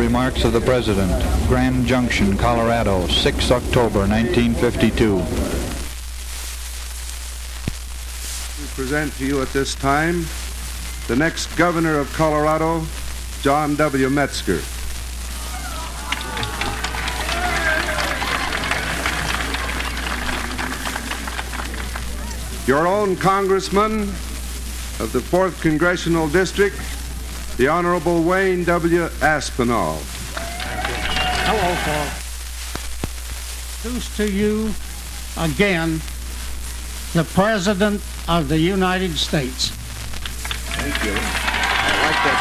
remarks of the President. Grand Junction, Colorado, 6 October 1952. We present to you at this time the next Governor of Colorado, John W. Metzger. Your own Congressman of the 4th Congressional District, the Honorable Wayne W. Aspinall. Hello, folks. Introduce to you again the President of the United States. Thank you. I like that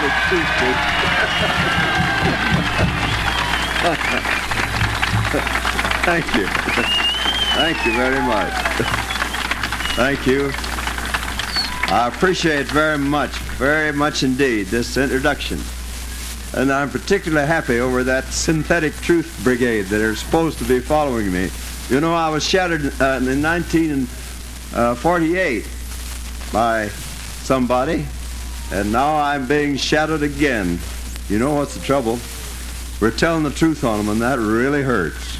synthetic tooth, Thank you. Thank you very much. Thank you. I appreciate very much indeed, this introduction. And I'm particularly happy over that synthetic truth brigade that are supposed to be following me. You know, I was shattered in 1948 by somebody, and now I'm being shadowed again. You know what's the trouble? We're telling the truth on them, and that really hurts.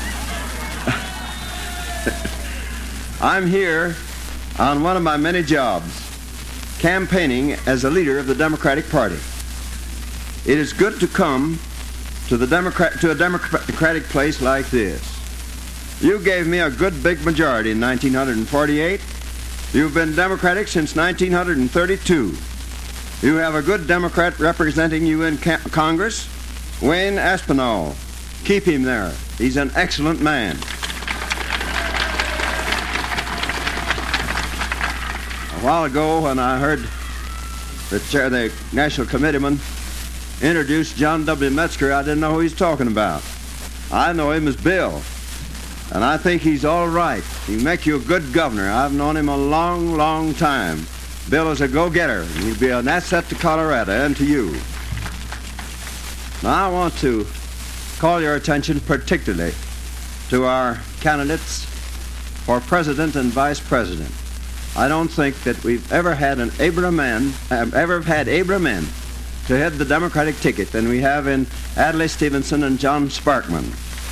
I'm here on one of my many jobs, campaigning as a leader of the Democratic Party. It is good to come to a democratic place like this. You gave me a good big majority in 1948. You've been Democratic since 1932. You have a good Democrat representing you in Congress, Wayne Aspinall. Keep him there. He's an excellent man. A while ago, when I heard the National Committeeman introduce John W. Metzger, I didn't know who he's talking about. I know him as Bill, and I think he's all right. He'll make you a good governor. I've known him a long, long time. Bill is a go-getter, and he'll be an asset to Colorado and to you. Now I want to call your attention particularly to our candidates for President and Vice President. I don't think that we've ever had abler men to head the Democratic ticket than we have in Adlai Stevenson and John Sparkman.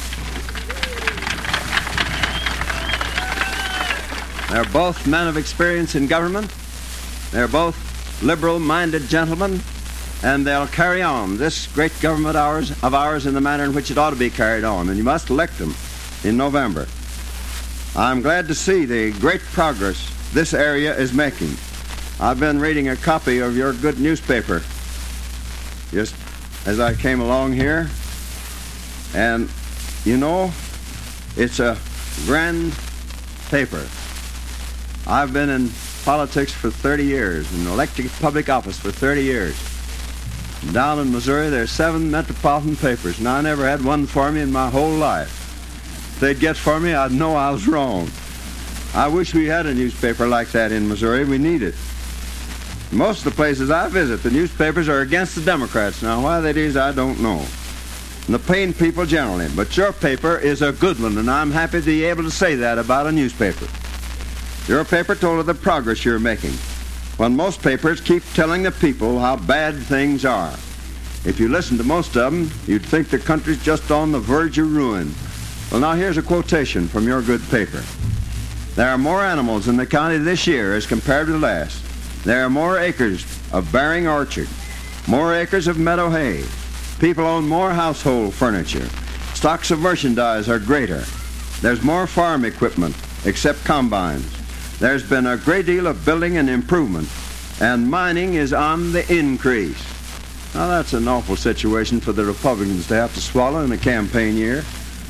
They're both men of experience in government. They're both liberal-minded gentlemen, and they'll carry on this great government of ours in the manner in which it ought to be carried on, and you must elect them in November. I'm glad to see the great progress this area is making. I've been reading a copy of your good newspaper just as I came along here, and you know, it's a grand paper. I've been in politics for 30 years, in elected public office for 30 years. Down in Missouri, there's 7 metropolitan papers, and I never had one for me in my whole life. If they'd get for me, I'd know I was wrong. I wish we had a newspaper like that in Missouri. We need it. Most of the places I visit, the newspapers are against the Democrats. Now, why that is, I don't know. And the plain people generally. But your paper is a good one, and I'm happy to be able to say that about a newspaper. Your paper told of the progress you're making, when most papers keep telling the people how bad things are. If you listen to most of them, you'd think the country's just on the verge of ruin. Well, now here's a quotation from your good paper. There are more animals in the county this year as compared to last. There are more acres of bearing orchard, more acres of meadow hay. People own more household furniture. Stocks of merchandise are greater. There's more farm equipment, except combines. There's been a great deal of building and improvement, and mining is on the increase. Now, that's an awful situation for the Republicans to have to swallow in a campaign year.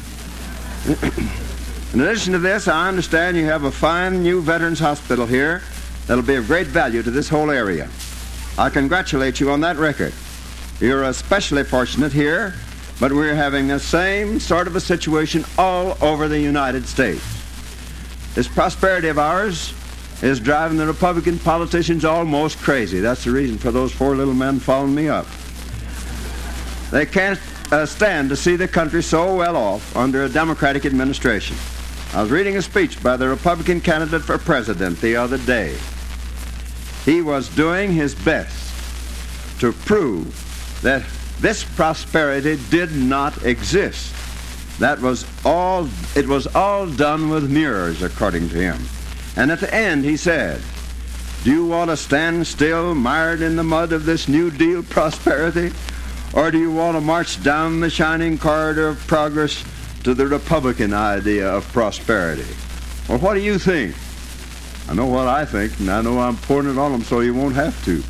In addition to this, I understand you have a fine new veterans hospital here that'll be of great value to this whole area. I congratulate you on that record. You're especially fortunate here, but we're having the same sort of a situation all over the United States. This prosperity of ours is driving the Republican politicians almost crazy. That's the reason for those 4 little men following me up. They can't stand to see the country so well off under a Democratic administration. I was reading a speech by the Republican candidate for president the other day. He was doing his best to prove that this prosperity did not exist. It was all done with mirrors, according to him. And at the end he said, do you want to stand still, mired in the mud of this New Deal prosperity? Or do you want to march down the shining corridor of progress to the Republican idea of prosperity? Well, what do you think? I know what I think, and I know I'm pouring it on them so you won't have to.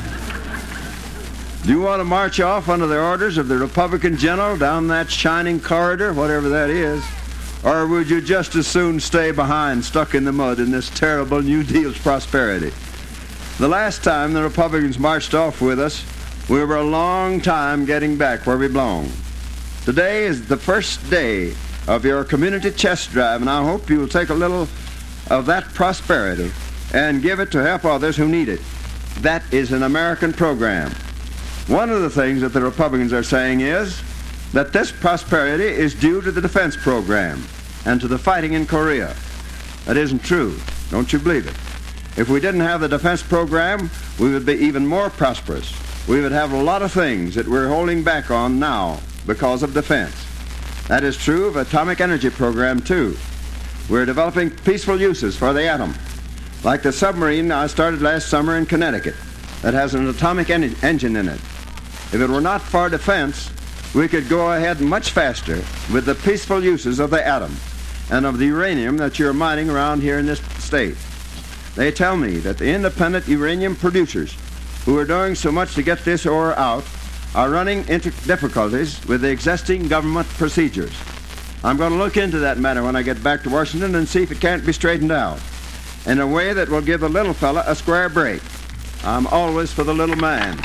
Do you want to march off under the orders of the Republican general down that shining corridor, whatever that is? Or would you just as soon stay behind, stuck in the mud in this terrible New Deal's prosperity? The last time the Republicans marched off with us, we were a long time getting back where we belong. Today is the first day of your community chest drive, and I hope you will take a little of that prosperity and give it to help others who need it. That is an American program. One of the things that the Republicans are saying is that this prosperity is due to the defense program and to the fighting in Korea. That isn't true. Don't you believe it? If we didn't have the defense program, we would be even more prosperous. We would have a lot of things that we're holding back on now because of defense. That is true of the atomic energy program, too. We're developing peaceful uses for the atom, like the submarine I started last summer in Connecticut that has an atomic engine in it. If it were not for defense, we could go ahead much faster with the peaceful uses of the atom and of the uranium that you're mining around here in this state. They tell me that the independent uranium producers who are doing so much to get this ore out are running into difficulties with the existing government procedures. I'm going to look into that matter when I get back to Washington and see if it can't be straightened out in a way that will give the little fella a square break. I'm always for the little man.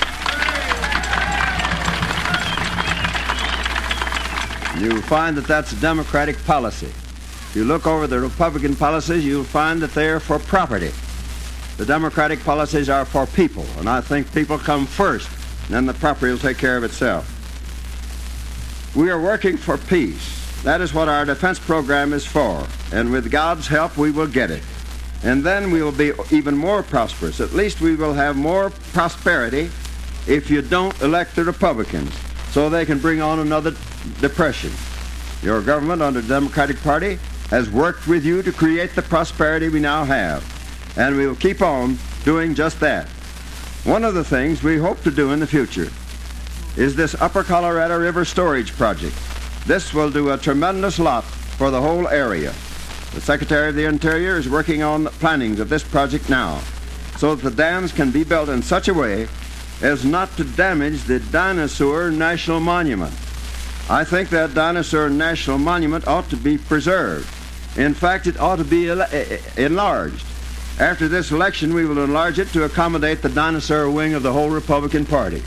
You'll find that that's Democratic policy. If you look over the Republican policies, you'll find that they're for property. The Democratic policies are for people, and I think people come first, and then the property will take care of itself. We are working for peace. That is what our defense program is for, and with God's help, we will get it. And then we will be even more prosperous. At least we will have more prosperity if you don't elect the Republicans, so they can bring on another depression. Your government under the Democratic Party has worked with you to create the prosperity we now have, and we will keep on doing just that. One of the things we hope to do in the future is this Upper Colorado River Storage Project. This will do a tremendous lot for the whole area. The Secretary of the Interior is working on the plannings of this project now, so that the dams can be built in such a way as not to damage the Dinosaur National Monument. I think that Dinosaur National Monument ought to be preserved. In fact, it ought to be enlarged. After this election, we will enlarge it to accommodate the dinosaur wing of the whole Republican Party.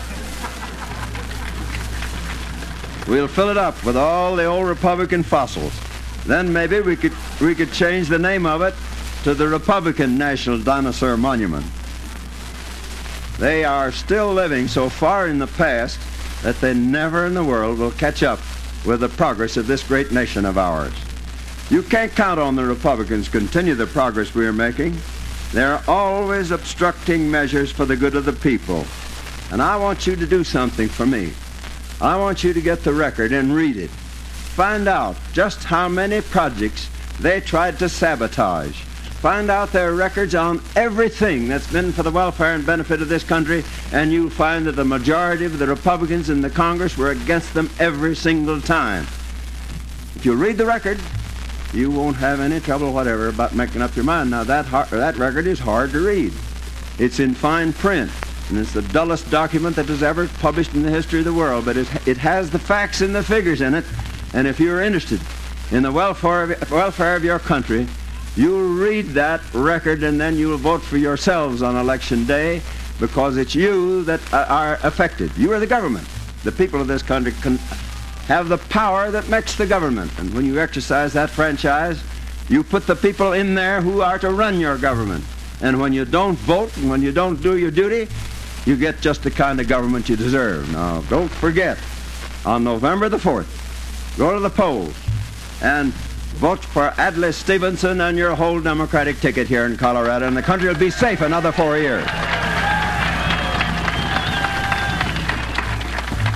We'll fill it up with all the old Republican fossils. Then maybe we could change the name of it to the Republican National Dinosaur Monument. They are still living so far in the past that they never in the world will catch up with the progress of this great nation of ours. You can't count on the Republicans to continue the progress we are making. They're always obstructing measures for the good of the people. And I want you to do something for me. I want you to get the record and read it. Find out just how many projects they tried to sabotage. Find out their records on everything that's been for the welfare and benefit of this country, and you'll find that the majority of the Republicans in the Congress were against them every single time. If you read the record, you won't have any trouble whatever about making up your mind. Now, that record is hard to read. It's in fine print, and it's the dullest document that was ever published in the history of the world, but it has the facts and the figures in it, and if you're interested in the welfare of your country, you'll read that record, and then you'll vote for yourselves on election day, because it's you that are affected. You are the government. The people of this country can have the power that makes the government. And when you exercise that franchise, you put the people in there who are to run your government. And when you don't vote and when you don't do your duty, you get just the kind of government you deserve. Now, don't forget, on November the 4th, go to the polls and vote for Adlai Stevenson and your whole Democratic ticket here in Colorado, and the country will be safe another 4 years.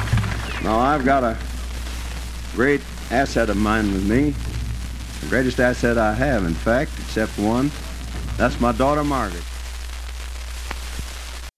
Now, I've got a great asset of mine with me. The greatest asset I have, in fact, except one. That's my daughter, Margaret.